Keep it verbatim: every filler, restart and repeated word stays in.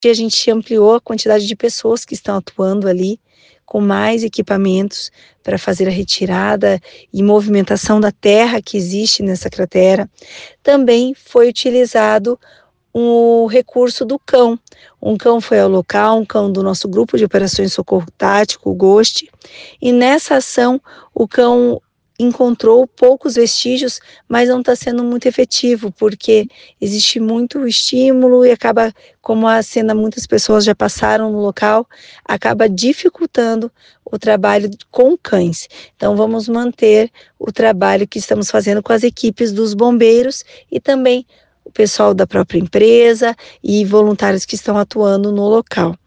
a gente ampliou a quantidade de pessoas que estão atuando ali, com mais equipamentos para fazer a retirada e movimentação da terra que existe nessa cratera. Também foi utilizado o recurso do cão. Um cão foi ao local, um cão do nosso grupo de operações Socorro Tático, o GHOST, e nessa ação o cão encontrou poucos vestígios, mas não está sendo muito efetivo, porque existe muito estímulo e acaba, como a cena, muitas pessoas já passaram no local, acaba dificultando o trabalho com cães. Então vamos manter o trabalho que estamos fazendo com as equipes dos bombeiros e também o pessoal da própria empresa e voluntários que estão atuando no local.